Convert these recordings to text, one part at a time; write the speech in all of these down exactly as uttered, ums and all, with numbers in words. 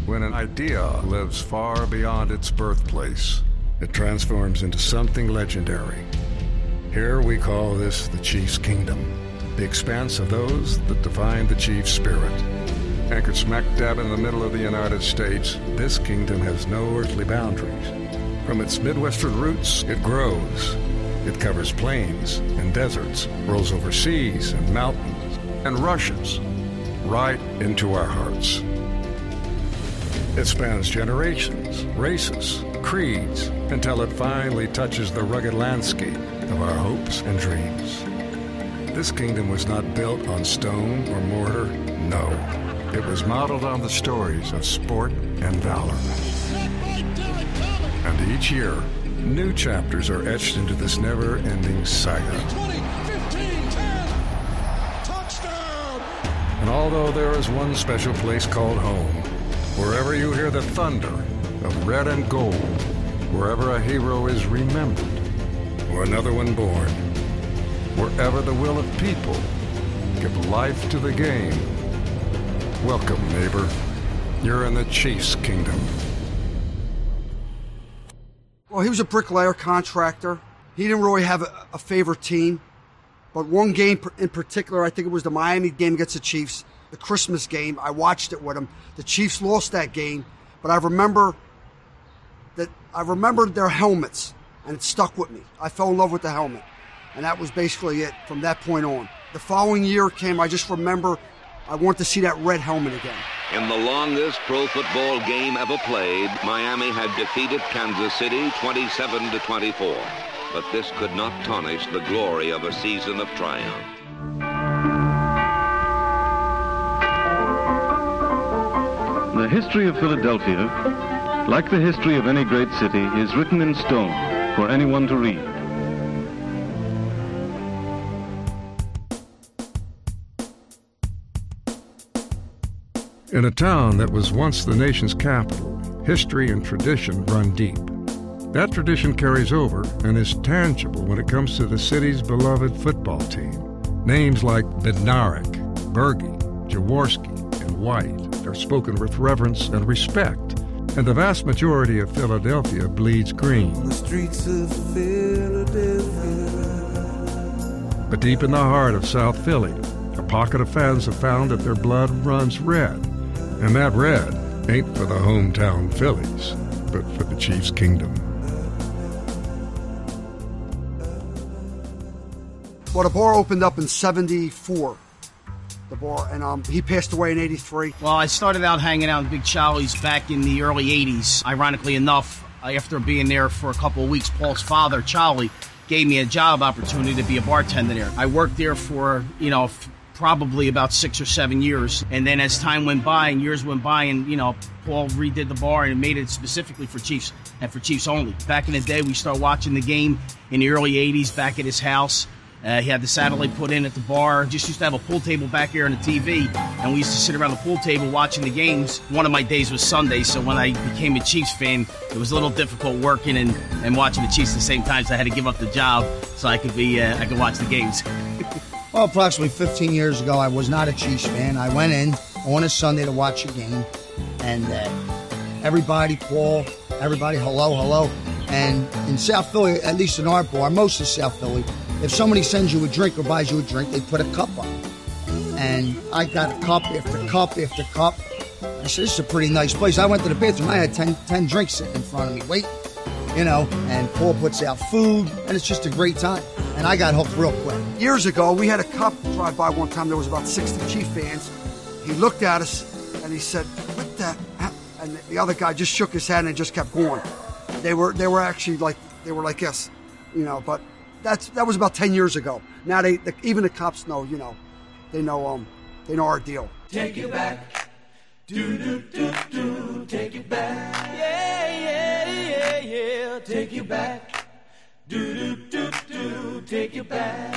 When an idea lives far beyond its birthplace, it transforms into something legendary. Here we call this the Chiefs' Kingdom, the expanse of those that define the Chiefs' spirit. Anchored smack dab in the middle of the United States, this kingdom has no earthly boundaries. From its Midwestern roots, it grows. It covers plains and deserts, rolls over seas and mountains, and rushes right into our hearts. It spans generations, races, creeds, until it finally touches the rugged landscape of our hopes and dreams. This kingdom was not built on stone or mortar, no. It was modeled on the stories of sport and valor. And each year, new chapters are etched into this never-ending saga. twenty, fifteen, ten, touchdown! And although there is one special place called home, wherever you hear the thunder of red and gold, wherever a hero is remembered, or another one born, wherever the will of people give life to the game. Welcome, neighbor. You're in the Chiefs' Kingdom. Well, he was a bricklayer, contractor. He didn't really have a, a favorite team. But one game in particular, I think it was the Miami game against the Chiefs, the Christmas game. I watched it with him. The Chiefs lost that game, but I remember that I remembered their helmets, and it stuck with me. I fell in love with the helmet, and that was basically it from that point on. The following year came, I just remember I want to see that red helmet again. In the longest pro football game ever played, Miami had defeated Kansas City twenty-seven to twenty-four. But this could not tarnish the glory of a season of triumph. The history of Philadelphia, like the history of any great city, is written in stone for anyone to read. In a town that was once the nation's capital, history and tradition run deep. That tradition carries over and is tangible when it comes to the city's beloved football team. Names like Bednarik, Berge, Jaworski, and White are spoken with reverence and respect, and the vast majority of Philadelphia bleeds green. The streets of Philadelphia. But deep in the heart of South Philly, a pocket of fans have found that their blood runs red, and that red ain't for the hometown Phillies, but for the Chiefs' Kingdom. Well, the bar opened up in seventy-four, the bar, and um, he passed away in eighty-three. Well, I started out hanging out in Big Charlie's back in the early eighties. Ironically enough, after being there for a couple of weeks, Paul's father, Charlie, gave me a job opportunity to be a bartender there. I worked there for, you know, f- probably about six or seven years. And then as time went by and years went by and, you know, Paul redid the bar and made it specifically for Chiefs and for Chiefs only. Back in the day, we started watching the game in the early eighties back at his house. Uh, he had the satellite put in at the bar. Just used to have a pool table back here on the T V, and we used to sit around the pool table watching the games. One of my days was Sunday, so when I became a Chiefs fan, it was a little difficult working and, and watching the Chiefs at the same time, so I had to give up the job so I could be uh, I could watch the games. Well, approximately fifteen years ago, I was not a Chiefs fan. I went in on a Sunday to watch a game, and uh, everybody, Paul, everybody, hello, hello. And in South Philly, at least in our bar, most of South Philly, if somebody sends you a drink or buys you a drink, they put a cup up. And I got a cup after cup after cup. I said, this is a pretty nice place. I went to the bathroom. I had ten, ten drinks sitting in front of me, waiting, you know, and Paul puts out food, and it's just a great time. And I got hooked real quick. Years ago, we had a cop drive by one time. There was about sixty Chief fans. He looked at us, and he said, what the heck? And the other guy just shook his head and just kept going. They were they were actually like, they were like us, you know, but that's that was about ten years ago. Now they the, even the cops know, you know, they know um they know our deal. Take it back, do do do do, take it back, yeah yeah yeah yeah, take it back, do do do do, take it back.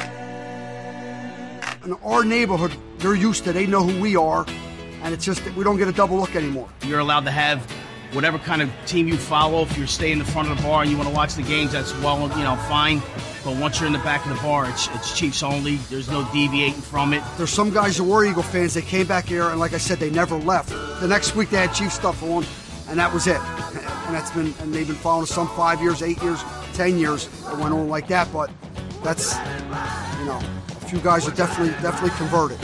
In our neighborhood, they're used to, they know who we are, and it's just that we don't get a double look anymore. You're allowed to have whatever kind of team you follow. If you're staying in the front of the bar and you want to watch the games, that's well, you know, fine. But once you're in the back of the bar, it's, it's Chiefs only. There's no deviating from it. There's some guys who were Eagle fans. They came back here, and like I said, they never left. The next week they had Chiefs stuff on, and that was it. And that's been, and they've been following us some five years, eight years, ten years. It went on like that. But that's, you know, a few guys are definitely, definitely converted.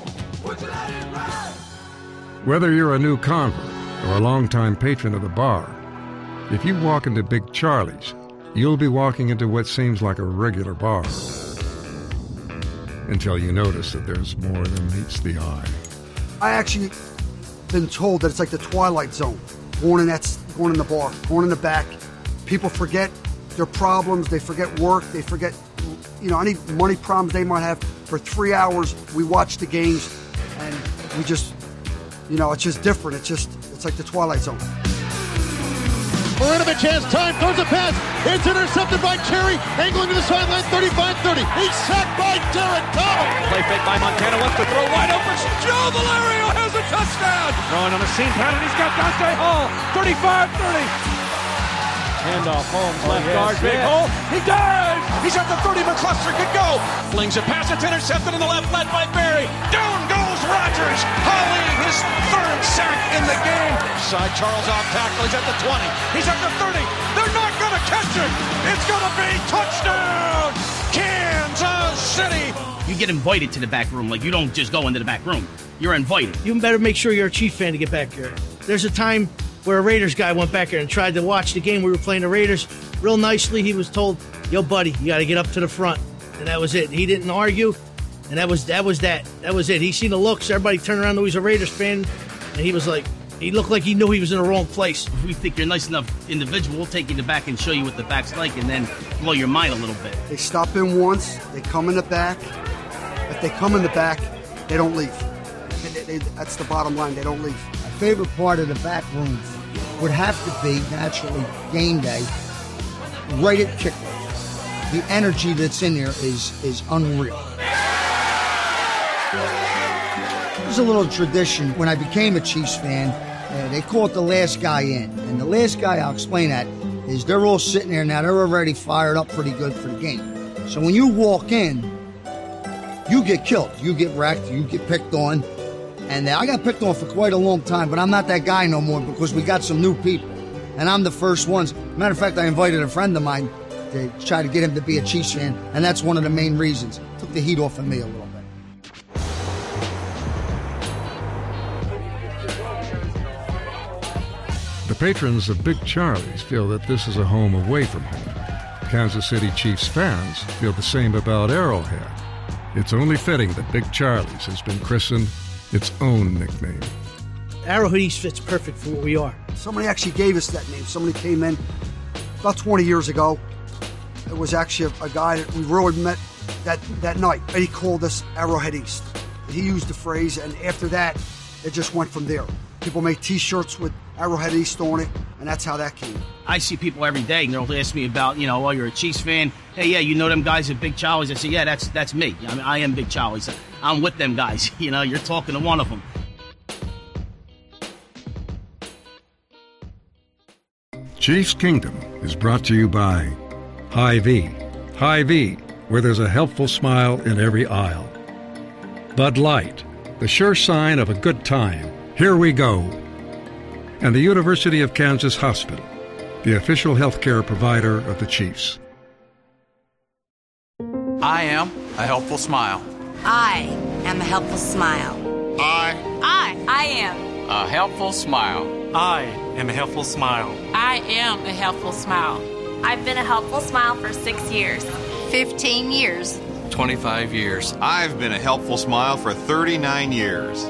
Whether you're a new convert or a longtime patron of the bar, if you walk into Big Charlie's, you'll be walking into what seems like a regular bar until you notice that there's more than meets the eye. I actually been told that it's like the Twilight Zone. Going in that, going in the bar, going in the back. People forget their problems. They forget work. They forget, you know, any money problems they might have. For three hours, we watch the games, and we just, you know, it's just different. It's just, it's like the Twilight Zone. Marinovich has time, throws a pass. It's intercepted by Cherry, angling to the sideline, thirty-five thirty. He's sacked by Derek Donald. Play fake by Montana, wants to throw wide open. Joe Valerio has a touchdown. Throwing on the seam pattern, he's got Dante Hall, thirty-five thirty. Handoff, Holmes, oh, left yes, guard, big yes. hole. He dives. He's at the thirty. McCluster could go. Flings a pass. It's intercepted in the left, led by Barry. Down goes Rodgers. Holly, his third sack in the game. Side Charles off tackle. He's at the twenty. He's at the thirty. They're not going to catch it. It's going to be touchdown, Kansas City. You get invited to the back room. Like, you don't just go into the back room. You're invited. You better make sure you're a Chief fan to get back here. There's a time where a Raiders guy went back there and tried to watch the game. We were playing the Raiders. Real nicely, he was told, yo, buddy, you got to get up to the front. And that was it. He didn't argue, and that was that was that. That was it. He seen the looks. Everybody turned around, knew he's a Raiders fan, and he was like, he looked like he knew he was in the wrong place. If we think you're a nice enough individual, we'll take you to the back and show you what the back's like, and then blow your mind a little bit. They stop in once. They come in the back. If they come in the back, they don't leave. They, they, that's the bottom line. They don't leave. My favorite part of the back room would have to be, naturally, game day, right at kickoff. The energy that's in there is, is unreal. There's a little tradition. When I became a Chiefs fan, uh, they call it the last guy in. And the last guy, I'll explain that, is they're all sitting there now. They're already fired up pretty good for the game. So when you walk in, you get killed. You get wrecked. You get picked on. And I got picked on for quite a long time, but I'm not that guy no more because we got some new people. And I'm the first ones. Matter of fact, I invited a friend of mine to try to get him to be a Chiefs fan, and that's one of the main reasons. Took the heat off of me a little bit. The patrons of Big Charlie's feel that this is a home away from home. Kansas City Chiefs fans feel the same about Arrowhead. It's only fitting that Big Charlie's has been christened its own nickname. Arrowhead East fits perfect for what we are. Somebody actually gave us that name. Somebody came in about twenty years ago. It was actually a, a guy that we really met that, that night. He called us Arrowhead East. He used the phrase, and after that, it just went from there. People made T-shirts with Arrowhead East on it, and that's how that came. I see people every day, and they'll ask me about, you know, well, you're a Chiefs fan. Hey, yeah, you know them guys at Big Charlie's? I say, yeah, that's that's me. I mean, I am Big Charlie's. I'm with them guys. You know, you're talking to one of them. Chiefs Kingdom is brought to you by Hy-Vee. Hy-Vee, where there's a helpful smile in every aisle. Bud Light, the sure sign of a good time. Here we go. And the University of Kansas Hospital, the official healthcare provider of the Chiefs. I am a helpful smile. I am a helpful smile. I. I. I am. A helpful smile. I am a helpful smile. I am a helpful smile. I've been a helpful smile for six years. Fifteen years. Twenty-five years. I've been a helpful smile for thirty-nine years.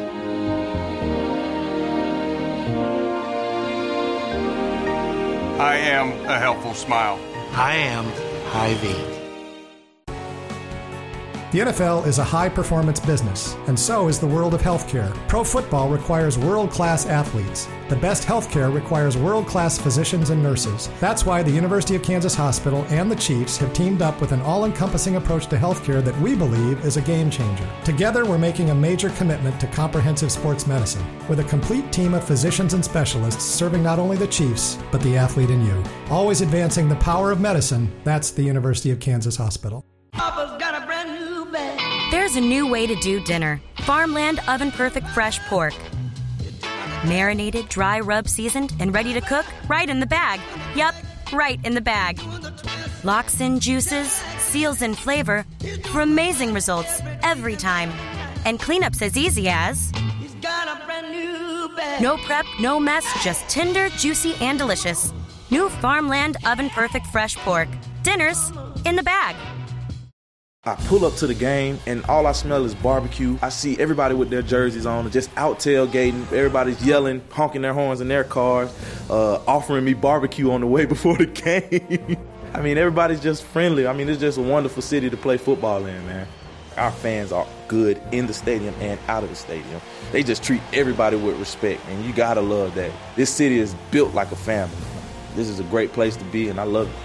I am a helpful smile. I am Hy-Vee. The N F L is a high-performance business, and so is the world of healthcare. Pro football requires world-class athletes. The best healthcare requires world-class physicians and nurses. That's why the University of Kansas Hospital and the Chiefs have teamed up with an all-encompassing approach to healthcare that we believe is a game changer. Together, we're making a major commitment to comprehensive sports medicine, with a complete team of physicians and specialists serving not only the Chiefs, but the athlete in you. Always advancing the power of medicine, that's the University of Kansas Hospital. Papa's got a brand new bag. There's a new way to do dinner. Farmland Oven Perfect Fresh Pork. Marinated, dry rub seasoned, and ready to cook right in the bag. Yup, right in the bag. Locks in juices, seals in flavor for amazing results every time. And cleanup's as easy as... He's got a brand new bag. No prep, no mess, just tender, juicy, and delicious. New Farmland Oven Perfect Fresh Pork. Dinner's in the bag. I pull up to the game, and all I smell is barbecue. I see everybody with their jerseys on, just out tailgating. Everybody's yelling, honking their horns in their cars, uh, offering me barbecue on the way before the game. I mean, everybody's just friendly. I mean, it's just a wonderful city to play football in, man. Our fans are good in the stadium and out of the stadium. They just treat everybody with respect, and you gotta love that. This city is built like a family. This is a great place to be, and I love it.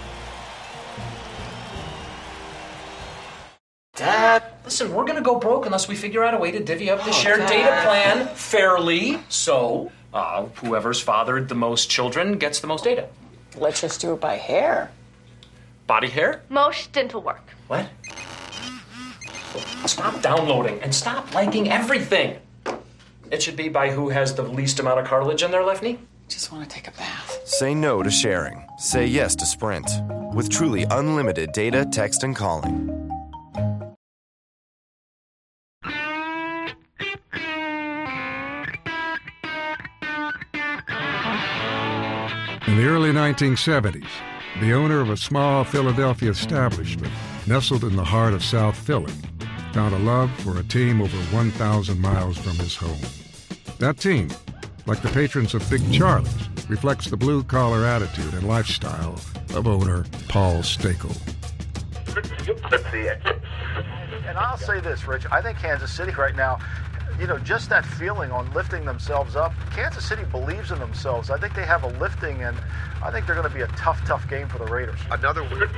Dad, listen, we're gonna go broke unless we figure out a way to divvy up the oh, shared Dad. data plan fairly. So, uh, whoever's fathered the most children gets the most data. Let's just do it by hair. Body hair? Most dental work. What? Stop downloading and stop liking everything. It should be by who has the least amount of cartilage in their left knee. Just want to take a bath. Say no to sharing. Say yes to Sprint. With truly unlimited data, text, and calling. In the early nineteen seventies, the owner of a small Philadelphia establishment nestled in the heart of South Philly found a love for a team over one thousand miles from his home. That team, like the patrons of Big Charlie's, reflects the blue-collar attitude and lifestyle of owner Paul Staples. And I'll say this, Rich, I think Kansas City right now, you know, just that feeling on lifting themselves up. Kansas City believes in themselves. I think they have a lifting, and I think they're going to be a tough, tough game for the Raiders. Another weird.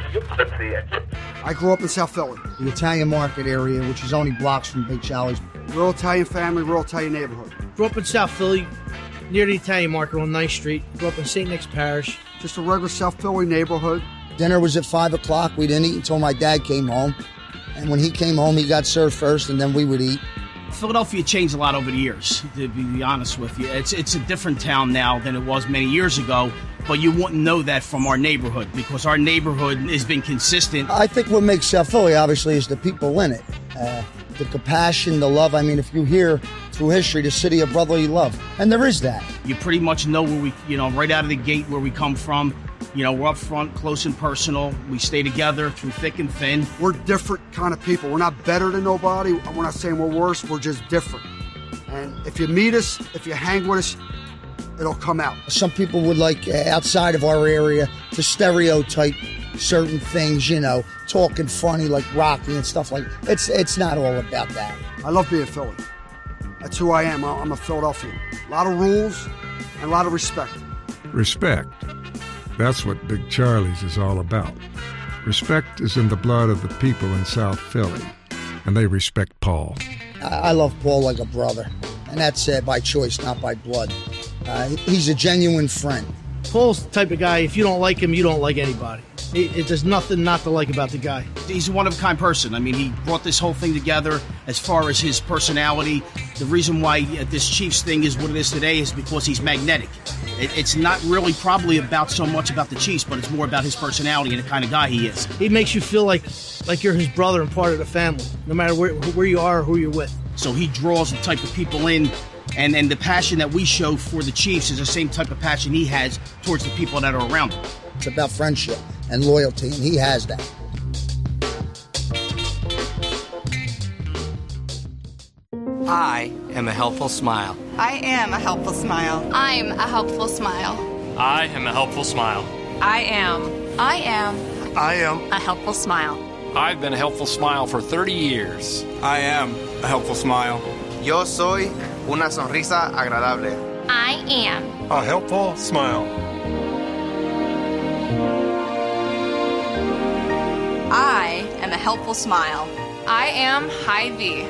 I grew up in South Philly. The Italian market area, which is only blocks from Big Charlie's. Real Italian family, real Italian neighborhood. Grew up in South Philly, near the Italian market on ninth Street. Grew up in Saint Nick's Parish. Just a regular South Philly neighborhood. Dinner was at five o'clock. We didn't eat until my dad came home. And when he came home, he got served first, and then we would eat. Philadelphia changed a lot over the years, to be honest with you. It's it's a different town now than it was many years ago, but you wouldn't know that from our neighborhood because our neighborhood has been consistent. I think what makes South Philly, obviously, is the people in it. Uh, the compassion, the love. I mean, if you hear through history, the city of brotherly love, and there is that. You pretty much know where we, you know, right out of the gate where we come from. You know, we're up front, close and personal. We stay together through thick and thin. We're different kind of people. We're not better than nobody. We're not saying we're worse. We're just different. And if you meet us, if you hang with us, it'll come out. Some people would like, uh, outside of our area, to stereotype certain things, you know, talking funny like Rocky and stuff like that. It's, it's not all about that. I love being Philly. That's who I am. I'm a Philadelphian. A lot of rules and a lot of respect. Respect. That's what Big Charlie's is all about. Respect is in the blood of the people in South Philly, and they respect Paul. I love Paul like a brother, and that's uh, by choice, not by blood. Uh, he's a genuine friend. Paul's the type of guy, if you don't like him, you don't like anybody. It, it, there's nothing not to like about the guy. He's a one-of-a-kind person. I mean, he brought this whole thing together as far as his personality. The reason why this Chiefs thing is what it is today is because he's magnetic. It, it's not really probably about so much about the Chiefs, but it's more about his personality and the kind of guy he is. He makes you feel like like you're his brother and part of the family, no matter where, where you are or who you're with. So he draws the type of people in, and, and the passion that we show for the Chiefs is the same type of passion he has towards the people that are around him. It's about friendship and loyalty, and he has that. I am a helpful smile. I am a helpful smile. I'm a helpful smile. I am a helpful smile. I am. I am I am a helpful smile. I've been a helpful smile for thirty years. I am a helpful smile. Yo soy una sonrisa agradable. I am a helpful smile. I am a helpful smile. I am Hy-Vee.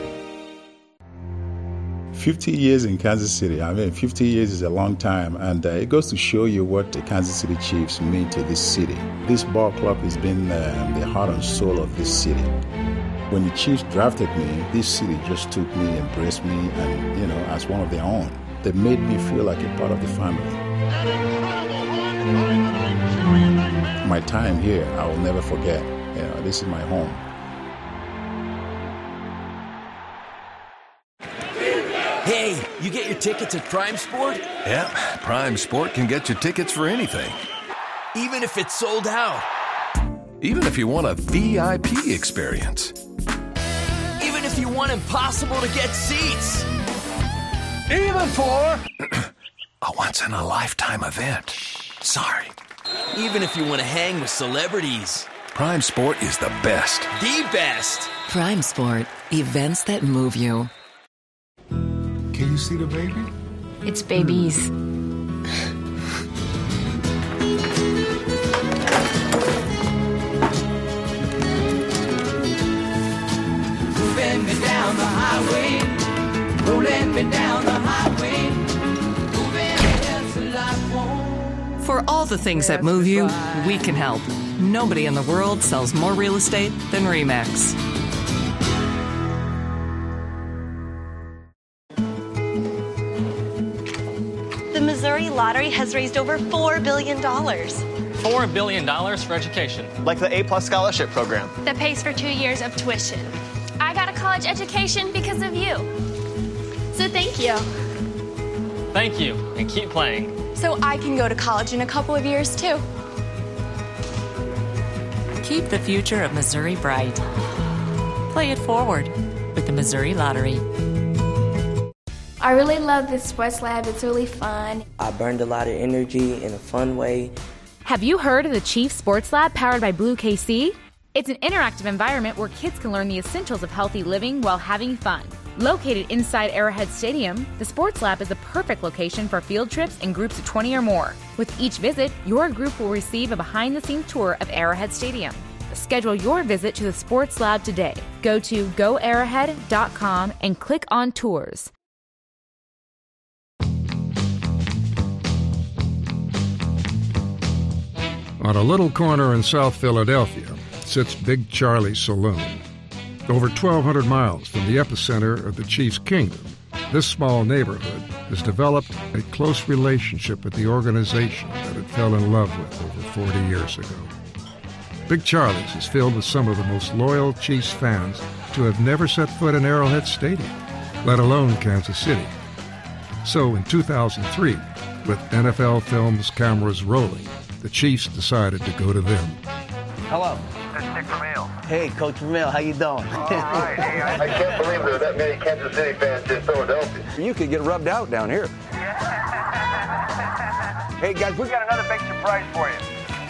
fifty years in Kansas City. I mean, fifty years is a long time, and uh, it goes to show you what the Kansas City Chiefs mean to this city. This ball club has been uh, the heart and soul of this city. When the Chiefs drafted me, this city just took me, embraced me, and, you know, as one of their own. They made me feel like a part of the family. My time here, I will never forget. You know, this is my home. Hey, you get your tickets at Prime Sport? Yep, Prime Sport can get you tickets for anything. Even if it's sold out? Even if you want a V I P experience. Even if you want impossible to get seats? Even for a once-in-a-lifetime event. Sorry. Even if you want to hang with celebrities? Prime Sport is the best. The best! Prime Sport. Events that move you. Can you see the baby? It's babies. Moving me down the highway, rolling me down the highway, moving against the light wall. For all the things that move you, we can help. Nobody in the world sells more real estate than RE/MAX. The Missouri Lottery has raised over four billion dollars. four billion dollars for education. Like the A-plus scholarship program. That pays for two years of tuition. I got a college education because of you. So thank you. Thank you, and keep playing. So I can go to college in a couple of years, too. Keep the future of Missouri bright. Play it forward with the Missouri Lottery. I really love this sports lab. It's really fun. I burned a lot of energy in a fun way. Have you heard of the Chief Sports Lab powered by Blue K C? It's an interactive environment where kids can learn the essentials of healthy living while having fun. Located inside Arrowhead Stadium, the Sports Lab is a perfect location for field trips in groups of twenty or more. With each visit, your group will receive a behind-the-scenes tour of Arrowhead Stadium. Schedule your visit to the Sports Lab today. Go to go arrowhead dot com and click on Tours. On a little corner in South Philadelphia sits Big Charlie Saloon. Over twelve hundred miles from the epicenter of the Chiefs' kingdom, this small neighborhood has developed a close relationship with the organization that it fell in love with over forty years ago. Big Charlie's is filled with some of the most loyal Chiefs fans to have never set foot in Arrowhead Stadium, let alone Kansas City. So in two thousand three, with N F L Films cameras rolling, the Chiefs decided to go to them. Hello. It's Dick Vermeil. Hey, Coach Vermeil, how you doing? All right. Hey, I, I can't believe there are that many Kansas City fans in Philadelphia. You could get rubbed out down here. Hey, guys, we got another big surprise for you.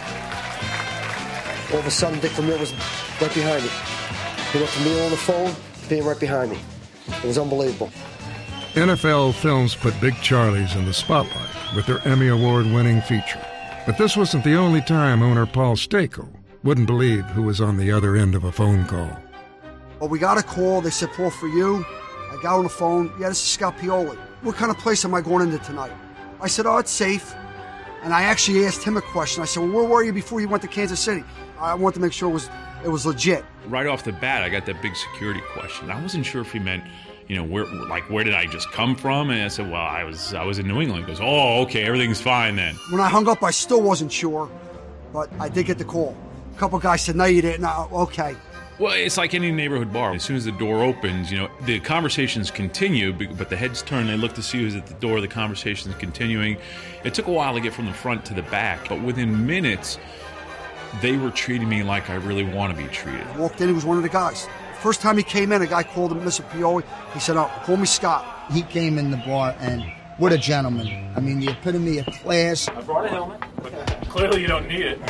All of a sudden, Dick Vermeil was right behind me. He went from me on the phone to being right behind me. It was unbelievable. N F L Films put Big Charlie's in the spotlight with their Emmy Award-winning feature. But this wasn't the only time owner Paul Stako wouldn't believe who was on the other end of a phone call. Well, we got a call. They said, Paul, for you. I got on the phone. Yeah, this is Scott Pioli. What kind of place am I going into tonight? I said, oh, it's safe. And I actually asked him a question. I said, well, where were you before you went to Kansas City? I wanted to make sure it was it was legit. Right off the bat, I got that big security question. I wasn't sure if he meant, you know, where, like, where did I just come from? And I said, well, I was I was in New England. He goes, oh, okay, everything's fine then. When I hung up, I still wasn't sure, but I did get the call. A couple guys said, no, you didn't. No, okay. Well, it's like any neighborhood bar. As soon as the door opens, you know, the conversations continue, but the heads turn, they look to see who's at the door, the conversation's continuing. It took a while to get from the front to the back, but within minutes, they were treating me like I really want to be treated. I walked in, he was one of the guys. First time he came in, a guy called him Mister Pioli. He said, oh, call me Scott. He came in the bar and What a gentleman. I mean, the epitome of class. I brought a helmet, but clearly you don't need it.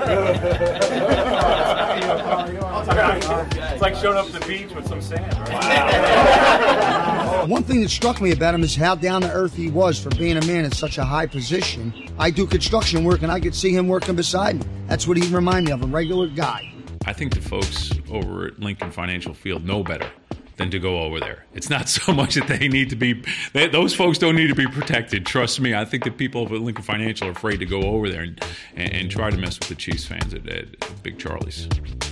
It's like showing up at the beach with some sand, right? One thing that struck me about him is how down to earth he was for being a man in such a high position. I do construction work, and I could see him working beside me. That's what he reminded me of, a regular guy. I think the folks over at Lincoln Financial Field know better than to go over there. It's not so much that they need to be, they, those folks don't need to be protected. Trust me, I think the people over at Lincoln Financial are afraid to go over there and, and, and try to mess with the Chiefs fans at, at Big Charlie's.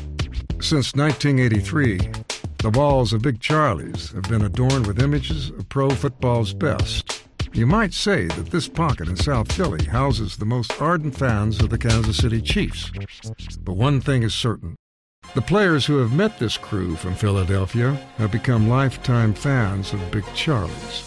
Since nineteen eighty-three, the walls of Big Charlie's have been adorned with images of pro football's best. You might say that this pocket in South Philly houses the most ardent fans of the Kansas City Chiefs. But one thing is certain. The players who have met this crew from Philadelphia have become lifetime fans of Big Charlie's.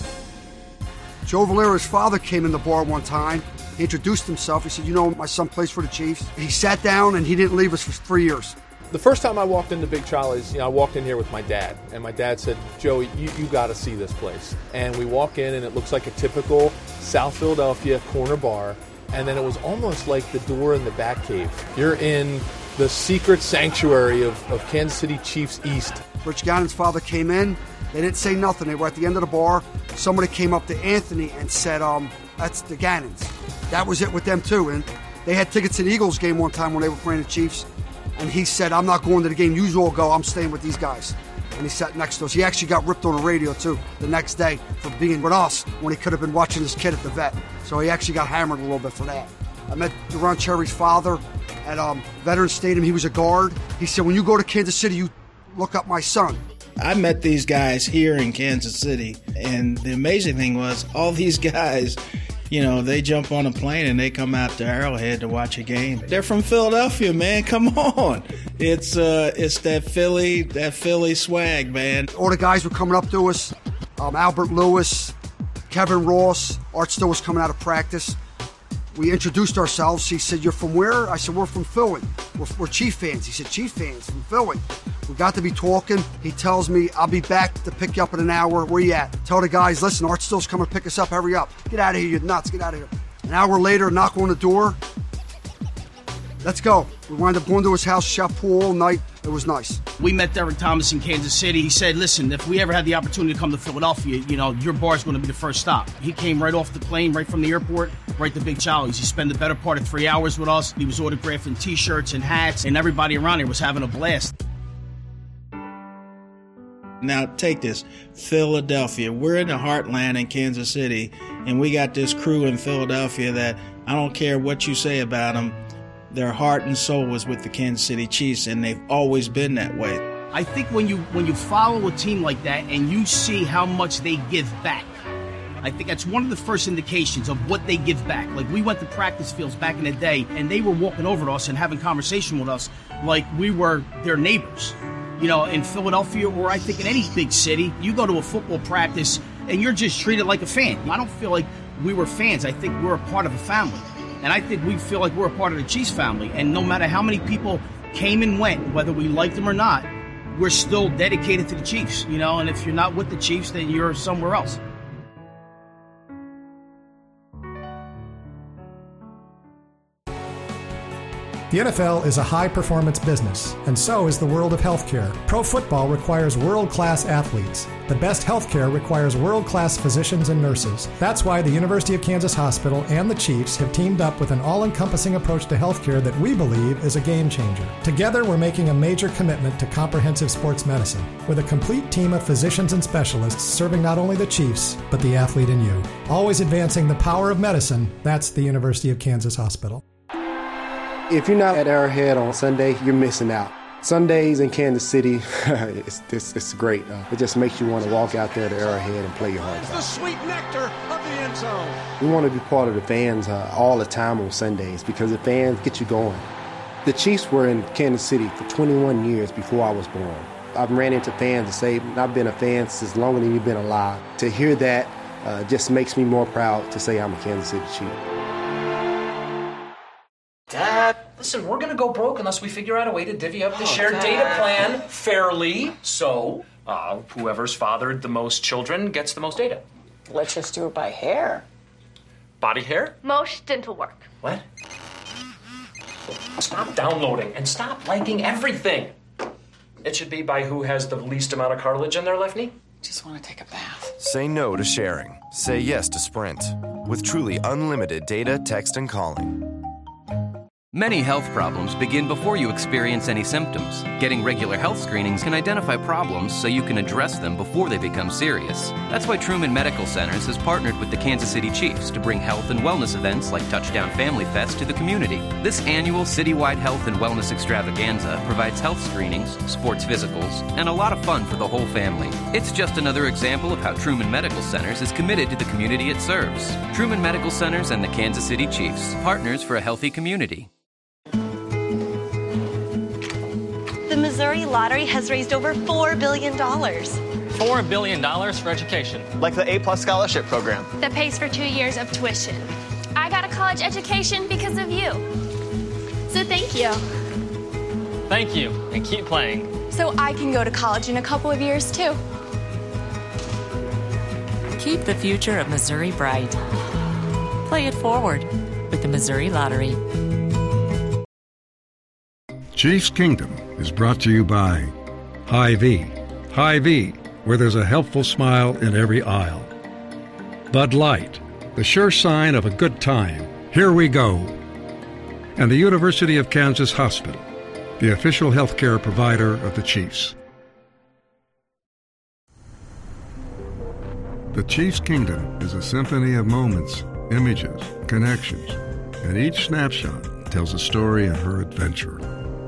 Joe Valera's father came in the bar one time. He introduced himself. He said, you know, my son plays for the Chiefs. He sat down and he didn't leave us for three years. The first time I walked into Big Charlie's, you know, I walked in here with my dad, and my dad said, Joey, you, you got to see this place. And we walk in, and it looks like a typical South Philadelphia corner bar, and then it was almost like the door in the Batcave. You're in the secret sanctuary of, of Kansas City Chiefs East. Rich Gannon's father came in. They didn't say nothing. They were at the end of the bar. Somebody came up to Anthony and said, um, that's the Gannons. That was it with them, too. And they had tickets to the Eagles game one time when they were playing the Chiefs. And he said, I'm not going to the game. You all go. I'm staying with these guys. And he sat next to us. He actually got ripped on the radio, too, the next day for being with us when he could have been watching his kid at the vet. So he actually got hammered a little bit for that. I met Duron Cherry's father at um, Veterans Stadium. He was a guard. He said, when you go to Kansas City, you look up my son. I met these guys here in Kansas City, and the amazing thing was all these guys, you know, they jump on a plane and they come out to Arrowhead to watch a game. They're from Philadelphia, man. Come on. It's uh, it's that Philly, that Philly swag, man. All the guys were coming up to us. Um, Albert Lewis, Kevin Ross, Art Still was coming out of practice. We introduced ourselves. He said, you're from where? I said, we're from Philly. We're, we're Chief fans. He said, Chief fans from Philly. We got to be talking. He tells me, I'll be back to pick you up in an hour. Where you at? Tell the guys, listen, Art Still's coming to pick us up. Hurry up. Get out of here, you nuts. Get out of here. An hour later, knock on the door. Let's go. We wound up going to his house, shot pool all night. It was nice. We met Derek Thomas in Kansas City. He said, listen, if we ever had the opportunity to come to Philadelphia, you know, your bar's going to be the first stop. He came right off the plane, right from the airport, right to Big Charlie's. He spent the better part of three hours with us. He was autographing T-shirts and hats, and everybody around here was having a blast. Now, take this. Philadelphia. We're in the heartland in Kansas City, and we got this crew in Philadelphia that I don't care what you say about them. Their heart and soul is with the Kansas City Chiefs, and they've always been that way. I think when you when you follow a team like that and you see how much they give back, I think that's one of the first indications of what they give back. Like, we went to practice fields back in the day, and they were walking over to us and having conversation with us like we were their neighbors. You know, in Philadelphia, or I think in any big city, you go to a football practice and you're just treated like a fan. I don't feel like we were fans. I think we're a part of a family. And I think we feel like we're a part of the Chiefs family. And no matter how many people came and went, whether we liked them or not, we're still dedicated to the Chiefs, you know, and if you're not with the Chiefs, then you're somewhere else. The N F L is a high-performance business, and so is the world of healthcare. Pro football requires world-class athletes. The best healthcare requires world-class physicians and nurses. That's why the University of Kansas Hospital and the Chiefs have teamed up with an all-encompassing approach to healthcare that we believe is a game-changer. Together, we're making a major commitment to comprehensive sports medicine, with a complete team of physicians and specialists serving not only the Chiefs, but the athlete in you. Always advancing the power of medicine, that's the University of Kansas Hospital. If you're not at Arrowhead on Sunday, you're missing out. Sundays in Kansas City, it's, it's, it's great. Uh, it just makes you want to walk out there to Arrowhead and play your heart out. The sweet nectar of the end zone. We want to be part of the fans uh, all the time on Sundays because the fans get you going. The Chiefs were in Kansas City for twenty-one years before I was born. I've ran into fans that say, I've been a fan since longer than you've been alive. To hear that uh, just makes me more proud to say I'm a Kansas City Chief. Dad, listen, we're going to go broke unless we figure out a way to divvy up the oh, shared Dad. data plan fairly. So, uh, whoever's fathered the most children gets the most data. Let's just do it by hair. Body hair? Mosh Dental Work. What? Stop downloading and stop liking everything. It should be by who has the least amount of cartilage in their left knee. Just want to take a bath. Say no to sharing. Say yes to Sprint. With truly unlimited data, text, and calling. Many health problems begin before you experience any symptoms. Getting regular health screenings can identify problems so you can address them before they become serious. That's why Truman Medical Centers has partnered with the Kansas City Chiefs to bring health and wellness events like Touchdown Family Fest to the community. This annual citywide health and wellness extravaganza provides health screenings, sports physicals, and a lot of fun for the whole family. It's just another example of how Truman Medical Centers is committed to the community it serves. Truman Medical Centers and the Kansas City Chiefs, partners for a healthy community. The Missouri Lottery has raised over four billion dollars. four billion dollars for education. Like the A-plus scholarship program. That pays for two years of tuition. I got a college education because of you. So thank you. Thank you, and keep playing. So I can go to college in a couple of years, too. Keep the future of Missouri bright. Play it forward with the Missouri Lottery. Chiefs Kingdom is brought to you by Hy-Vee. Hy-Vee, where there's a helpful smile in every aisle. Bud Light, the sure sign of a good time. Here we go. And the University of Kansas Hospital, the official healthcare provider of the Chiefs. The Chiefs Kingdom is a symphony of moments, images, connections, and each snapshot tells a story of her adventure.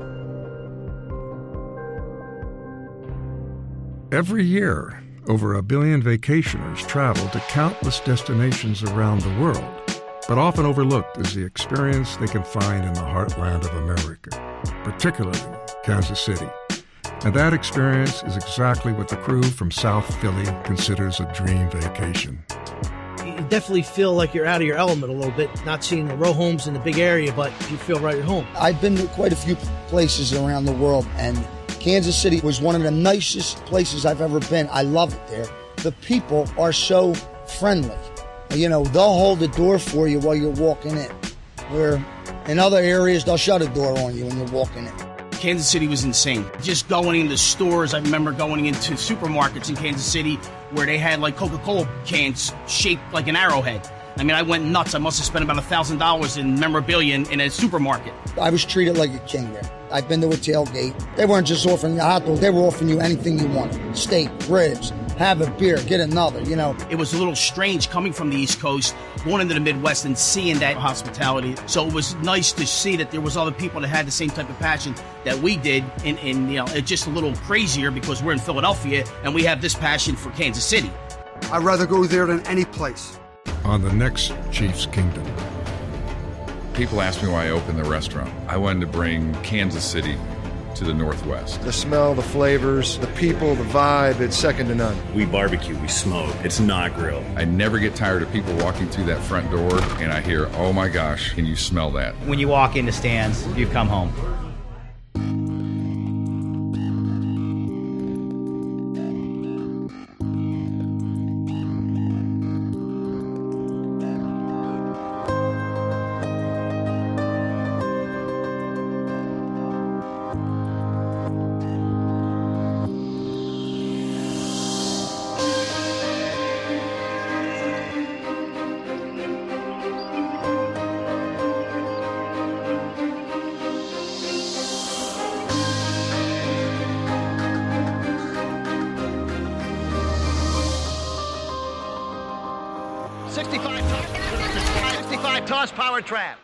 Every year, over a billion vacationers travel to countless destinations around the world, but often overlooked is the experience they can find in the heartland of America, particularly Kansas City. And that experience is exactly what the crew from South Philly considers a dream vacation. You definitely feel like you're out of your element a little bit, not seeing the row homes in the big area, but you feel right at home. I've been to quite a few places around the world, and Kansas City was one of the nicest places I've ever been. I love it there. The people are so friendly. You know, they'll hold the door for you while you're walking in. Where in other areas, they'll shut a door on you when you're walking in. Kansas City was insane. Just going into stores, I remember going into supermarkets in Kansas City where they had like Coca-Cola cans shaped like an arrowhead. I mean, I went nuts. I must have spent about one thousand dollars in memorabilia in, in a supermarket. I was treated like a king there. I've been to a tailgate. They weren't just offering you a hot dog. They were offering you anything you wanted. Steak, ribs, have a beer, get another, you know. It was a little strange coming from the East Coast, going into the Midwest and seeing that hospitality. So it was nice to see that there was other people that had the same type of passion that we did. And, and you know, it's just a little crazier because we're in Philadelphia and we have this passion for Kansas City. I'd rather go there than any place. On the next Chiefs Kingdom. People ask me why I opened the restaurant. I wanted to bring Kansas City to the Northwest. The smell, the flavors, the people, the vibe, it's second to none. We barbecue, we smoke, it's not grill. I never get tired of people walking through that front door and I hear, oh my gosh, can you smell that? When you walk into Stan's, you've come home. sixty-five toss power trap.